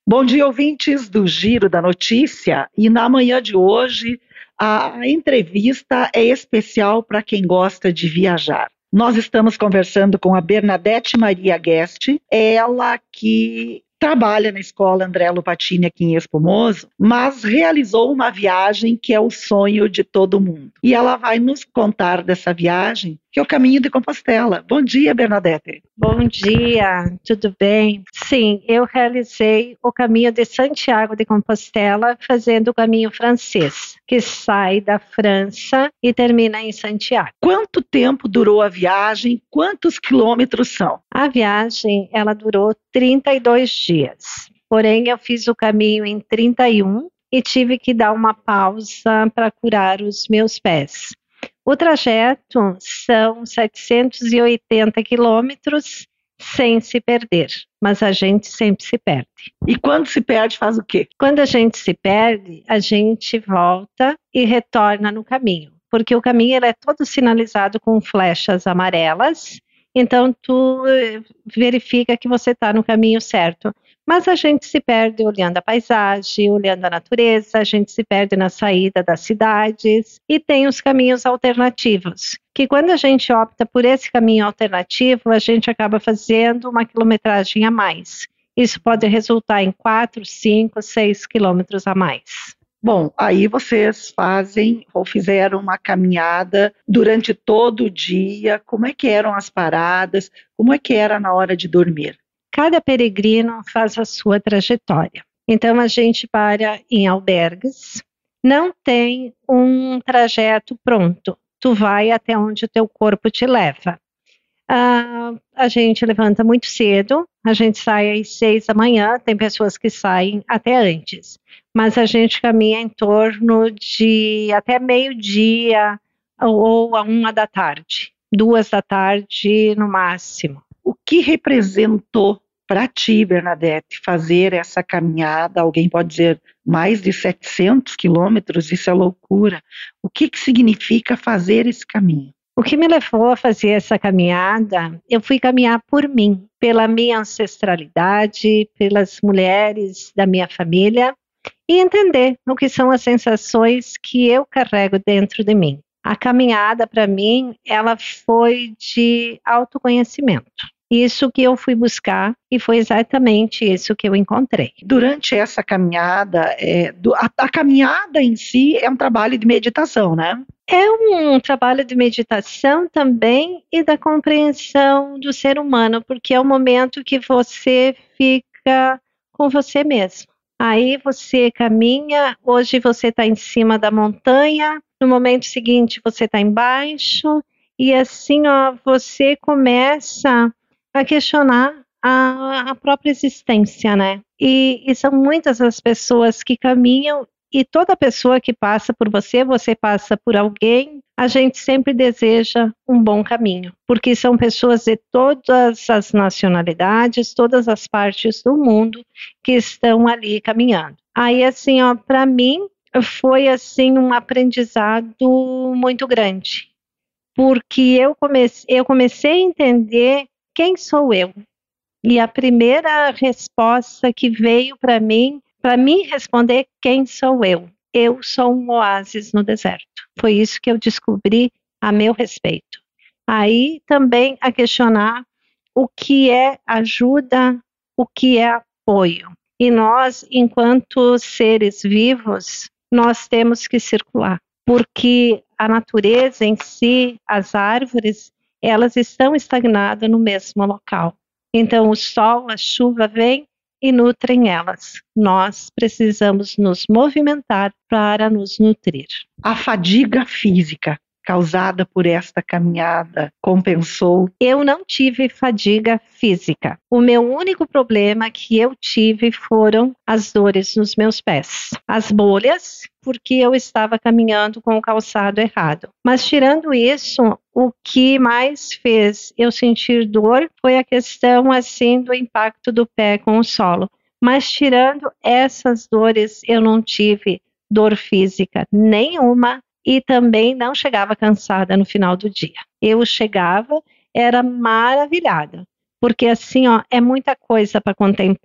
Bom dia, ouvintes do Giro da Notícia. E na manhã de hoje, a entrevista é especial para quem gosta de viajar. Nós estamos conversando com a Bernadette Maria Guest, ela que trabalha na escola André Lupatini aqui em Espumoso, mas realizou uma viagem que é o sonho de todo mundo. E ela vai nos contar dessa viagem, que é o Caminho de Compostela. Bom dia, Bernadette. Bom dia, tudo bem? Sim, eu realizei o Caminho de Santiago de Compostela fazendo o caminho francês, que sai da França e termina em Santiago. Quanto tempo durou a viagem? Quantos quilômetros são? A viagem, ela durou 32 dias. Porém, eu fiz o caminho em 31 e tive que dar uma pausa para curar os meus pés. O trajeto são 780 quilômetros sem se perder, mas a gente sempre se perde. E quando se perde, faz o quê? Quando a gente se perde, a gente volta e retorna no caminho, porque o caminho ele é todo sinalizado com flechas amarelas, então tu verifica que você está no caminho certo. Mas a gente se perde olhando a paisagem, olhando a natureza, a gente se perde na saída das cidades e tem os caminhos alternativos, que quando a gente opta por esse caminho alternativo, a gente acaba fazendo uma quilometragem a mais. Isso pode resultar em 4, 5, 6 quilômetros a mais. Bom, aí vocês fazem ou fizeram uma caminhada durante todo o dia. Como é que eram as paradas? Como é que era na hora de dormir? Cada peregrino faz a sua trajetória. Então a gente para em albergues, não tem um trajeto pronto. Tu vai até onde o teu corpo te leva. A gente levanta muito cedo, a gente sai às 6 da manhã, tem pessoas que saem até antes, mas a gente caminha em torno de até meio-dia ou a 1 da tarde, 2 da tarde no máximo. O que representou para ti, Bernadette, fazer essa caminhada? Alguém pode dizer mais de 700 quilômetros, isso é loucura. O que significa fazer esse caminho? O que me levou a fazer essa caminhada, eu fui caminhar por mim, pela minha ancestralidade, pelas mulheres da minha família e entender o que são as sensações que eu carrego dentro de mim. A caminhada, para mim, ela foi de autoconhecimento. Isso que eu fui buscar e foi exatamente isso que eu encontrei. Durante essa caminhada, a caminhada em si é um trabalho de meditação, né? É um trabalho de meditação também e da compreensão do ser humano, porque é o momento que você fica com você mesmo. Aí você caminha, hoje você está em cima da montanha, no momento seguinte você está embaixo, e assim você começa a questionar a própria existência, né? E são muitas as pessoas que caminham e toda pessoa que passa por você, você passa por alguém, a gente sempre deseja um bom caminho, porque são pessoas de todas as nacionalidades, todas as partes do mundo que estão ali caminhando. Aí assim, para mim foi assim um aprendizado muito grande, porque eu comecei a entender quem sou eu? E a primeira resposta que veio para mim responder quem sou eu. Eu sou um oásis no deserto. Foi isso que eu descobri a meu respeito. Aí também a questionar o que é ajuda, o que é apoio. E nós, enquanto seres vivos, nós temos que circular, porque a natureza em si, as árvores, elas estão estagnadas no mesmo local. Então o sol, a chuva vem e nutrem elas. Nós precisamos nos movimentar para nos nutrir. A fadiga física causada por esta caminhada compensou? Eu não tive fadiga física. O meu único problema que eu tive foram as dores nos meus pés. As bolhas, porque eu estava caminhando com o calçado errado. Mas tirando isso, o que mais fez eu sentir dor foi a questão assim do impacto do pé com o solo. Mas tirando essas dores, eu não tive dor física nenhuma e também não chegava cansada no final do dia. Eu chegava, era maravilhada, porque assim, é muita coisa para contemplar.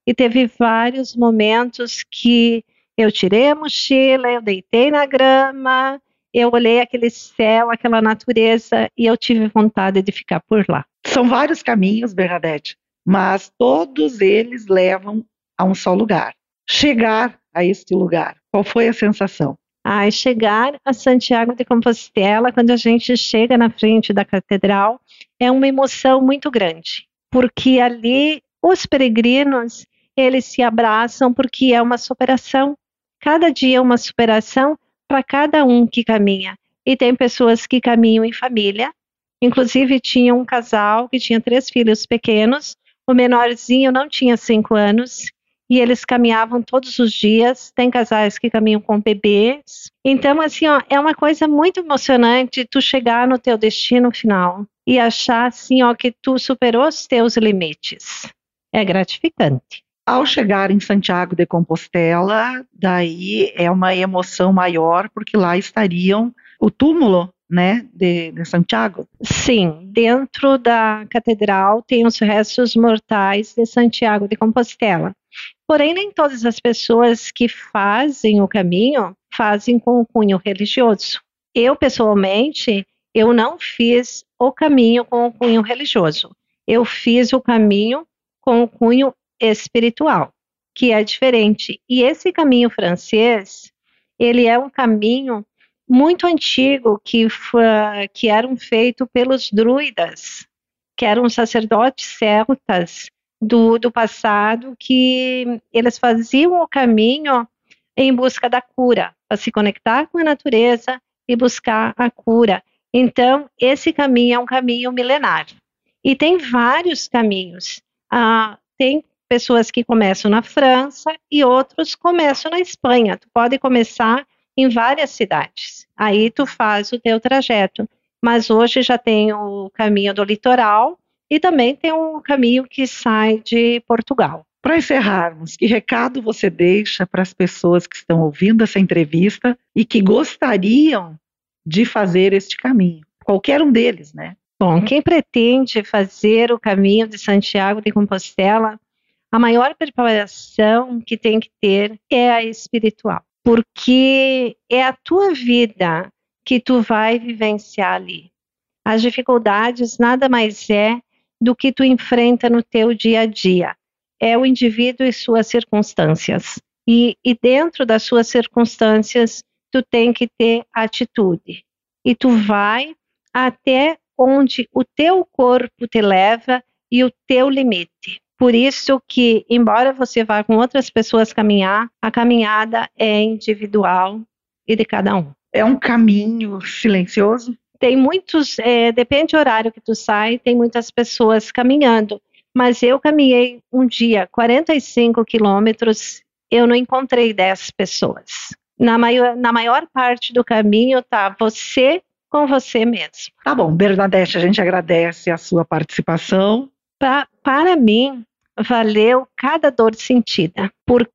e teve vários momentos que eu tirei a mochila, eu deitei na grama, eu olhei aquele céu, aquela natureza e eu tive vontade de ficar por lá. São vários caminhos, Bernadette, mas todos eles levam a um só lugar. Chegar a este lugar, qual foi a sensação? Chegar a Santiago de Compostela, quando a gente chega na frente da catedral, é uma emoção muito grande, porque ali os peregrinos, eles se abraçam porque é uma superação. Cada dia é uma superação para cada um que caminha. E tem pessoas que caminham em família. Inclusive, tinha um casal que tinha 3 filhos pequenos. O menorzinho não tinha 5 anos. E eles caminhavam todos os dias. Tem casais que caminham com bebês. Então, assim, ó, é uma coisa muito emocionante tu chegar no teu destino final e achar, assim, ó, que tu superou os teus limites. É gratificante. Ao chegar em Santiago de Compostela, daí é uma emoção maior, porque lá estariam o túmulo, né, de Santiago. Sim, dentro da catedral tem os restos mortais de Santiago de Compostela. Porém, nem todas as pessoas que fazem o caminho fazem com o cunho religioso. Eu, pessoalmente, eu não fiz o caminho com o cunho religioso. Eu fiz o caminho com o cunho espiritual, que é diferente. E esse caminho francês, ele é um caminho muito antigo que eram feito pelos druidas, que eram sacerdotes celtas do passado, que eles faziam o caminho em busca da cura, para se conectar com a natureza e buscar a cura. Então, esse caminho é um caminho milenar. E tem vários caminhos. Tem pessoas que começam na França e outros começam na Espanha. Tu pode começar em várias cidades. Aí tu faz o teu trajeto. Mas hoje já tem o caminho do litoral e também tem um caminho que sai de Portugal. Para encerrarmos, que recado você deixa para as pessoas que estão ouvindo essa entrevista e que gostariam de fazer este caminho? Qualquer um deles, né? Bom, quem pretende fazer o caminho de Santiago de Compostela, a maior preparação que tem que ter é a espiritual, porque é a tua vida que tu vai vivenciar ali. As dificuldades nada mais é do que tu enfrenta no teu dia a dia. É o indivíduo e suas circunstâncias. E dentro das suas circunstâncias, tu tem que ter atitude. E tu vai até onde o teu corpo te leva e o teu limite. Por isso que, embora você vá com outras pessoas caminhar, a caminhada é individual e de cada um. É um caminho silencioso? Tem muitos, depende do horário que tu sai, tem muitas pessoas caminhando. Mas eu caminhei um dia 45 quilômetros, eu não encontrei 10 pessoas. Na maior parte do caminho tá você com você mesmo. Tá bom, Bernadette, a gente agradece a sua participação. Para mim, valeu cada dor sentida,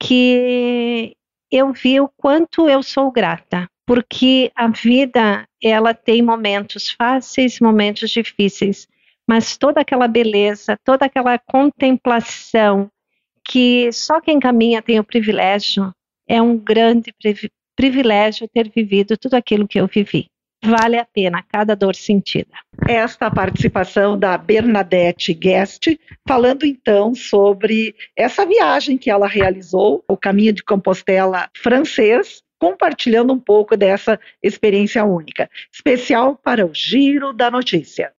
porque eu vi o quanto eu sou grata, porque a vida, ela tem momentos fáceis, momentos difíceis, mas toda aquela beleza, toda aquela contemplação que só quem caminha tem o privilégio, é um grande privilégio ter vivido tudo aquilo que eu vivi. Vale a pena cada dor sentida. Esta participação da Bernadette Guest, falando então sobre essa viagem que ela realizou, o Caminho de Compostela francês, compartilhando um pouco dessa experiência única, especial para o Giro da Notícia.